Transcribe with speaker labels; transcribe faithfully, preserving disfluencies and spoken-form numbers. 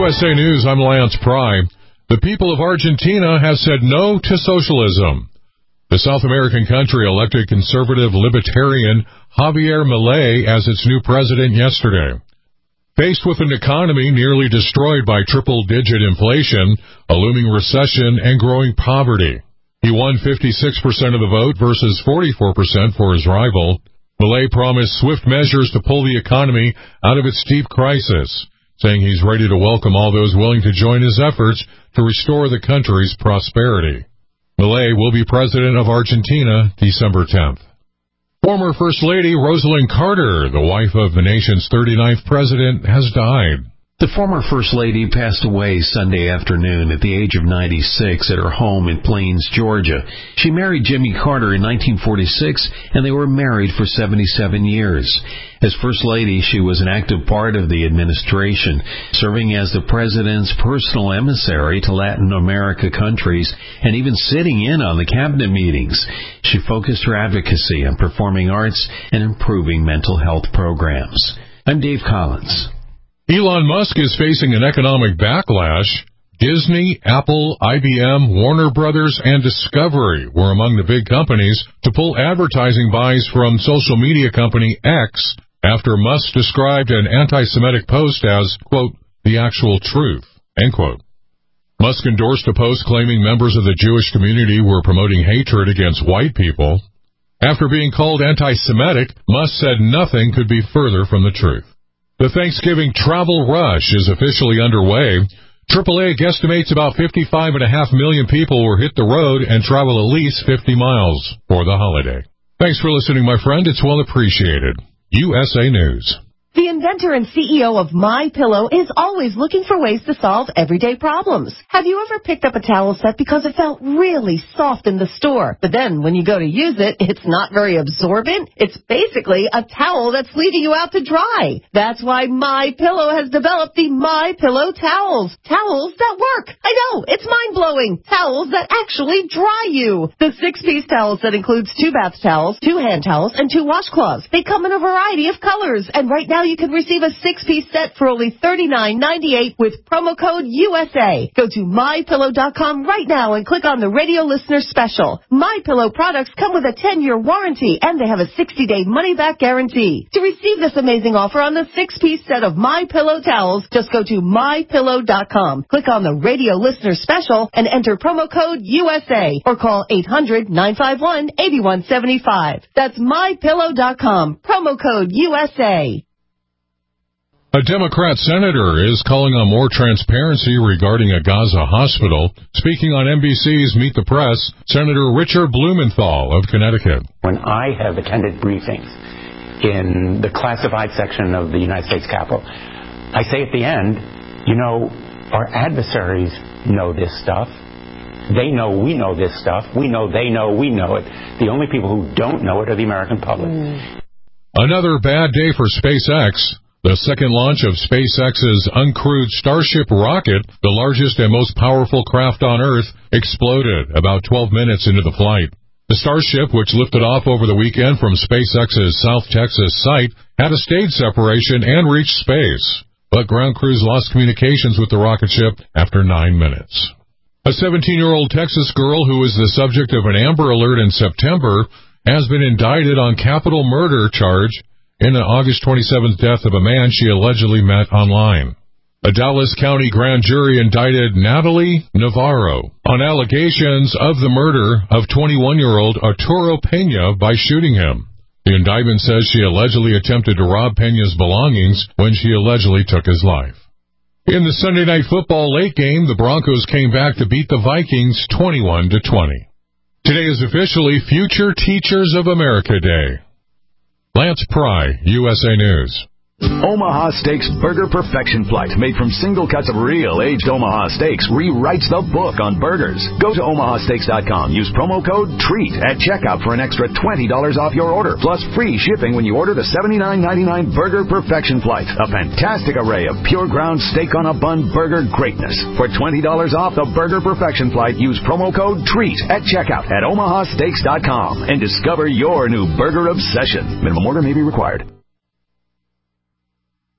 Speaker 1: S A News, I'm Lance Pry. The people of Argentina have said no to socialism. The South American country elected conservative libertarian Javier Milei as its new president yesterday. Faced with an economy nearly destroyed by triple-digit inflation, a looming recession, and growing poverty, he won fifty-six percent of the vote versus forty-four percent for his rival. Milei promised swift measures to pull the economy out of its deep crisis, saying he's ready to welcome all those willing to join his efforts to restore the country's prosperity. Milei will be president of Argentina December tenth. Former First Lady Rosalynn Carter, the wife of the nation's thirty-ninth president, has died.
Speaker 2: The former First Lady passed away Sunday afternoon at the age of ninety-six at her home in Plains, Georgia. She married Jimmy Carter in nineteen forty-six, and they were married for seventy-seven years. As First Lady, she was an active part of the administration, serving as the president's personal emissary to Latin America countries and even sitting in on the cabinet meetings. She focused her advocacy on performing arts and improving mental health programs. I'm Dave Collins.
Speaker 1: Elon Musk is facing an economic backlash. Disney, Apple, I B M, Warner Brothers, and Discovery were among the big companies to pull advertising buys from social media company X after Musk described an anti-Semitic post as, quote, the actual truth, end quote. Musk endorsed a post claiming members of the Jewish community were promoting hatred against white people. After being called anti-Semitic, Musk said nothing could be further from the truth. The Thanksgiving travel rush is officially underway. triple A guesstimates about fifty-five point five million people will hit the road and travel at least fifty miles for the holiday. Thanks for listening, my friend. It's well appreciated. U S A News.
Speaker 3: The inventor and C E O of MyPillow is always looking for ways to solve everyday problems. Have you ever picked up a towel set because it felt really soft in the store, but then when you go to use it, it's not very absorbent? It's basically a towel that's leaving you out to dry. That's why MyPillow has developed the MyPillow towels. Towels that work. I know, it's mind-blowing. Towels that actually dry you. The six-piece towel set includes two bath towels, two hand towels, and two washcloths. They come in a variety of colors, and right now you can receive a six-piece set for only thirty-nine ninety-eight with promo code U S A. Go to my pillow dot com right now and click on the radio listener special. MyPillow products come with a ten-year warranty, and they have a sixty-day money-back guarantee. To receive this amazing offer on the six-piece set of MyPillow towels, just go to my pillow dot com, click on the radio listener special, and enter promo code U S A, or call eight hundred nine five one eight one seven five. That's my pillow dot com, promo code U S A.
Speaker 1: A Democrat senator is calling on more transparency regarding a Gaza hospital. Speaking on N B C's Meet the Press, Senator Richard Blumenthal of Connecticut.
Speaker 4: When I have attended briefings in the classified section of the United States Capitol, I say at the end, you know, our adversaries know this stuff. They know we know this stuff. We know they know we know it. The only people who don't know it are the American public. Mm.
Speaker 1: Another bad day for SpaceX. The second launch of SpaceX's uncrewed Starship rocket, the largest and most powerful craft on Earth, exploded about twelve minutes into the flight. The Starship, which lifted off over the weekend from SpaceX's South Texas site, had a stage separation and reached space, but ground crews lost communications with the rocket ship after nine minutes. A seventeen-year-old Texas girl who was the subject of an Amber Alert in September has been indicted on capital murder charge in an August twenty-seventh death of a man she allegedly met online. A Dallas County grand jury indicted Natalie Navarro on allegations of the murder of twenty-one-year-old Arturo Pena by shooting him. The indictment says she allegedly attempted to rob Pena's belongings when she allegedly took his life. In the Sunday Night Football late game, the Broncos came back to beat the Vikings twenty-one to twenty. Today is officially Future Teachers of America Day. Lance Pry, U S A News.
Speaker 5: Omaha Steaks Burger Perfection Flight, made from single cuts of real aged Omaha steaks, rewrites the book on burgers. Go to omaha steaks dot com. Use promo code TREAT at checkout for an extra twenty dollars off your order, plus free shipping when you order the seventy-nine ninety-nine Burger Perfection Flight. A fantastic array of pure ground steak on a bun burger greatness. For twenty dollars off the Burger Perfection Flight, use promo code TREAT at checkout at omaha steaks dot com and discover your new burger obsession. Minimum order may be required.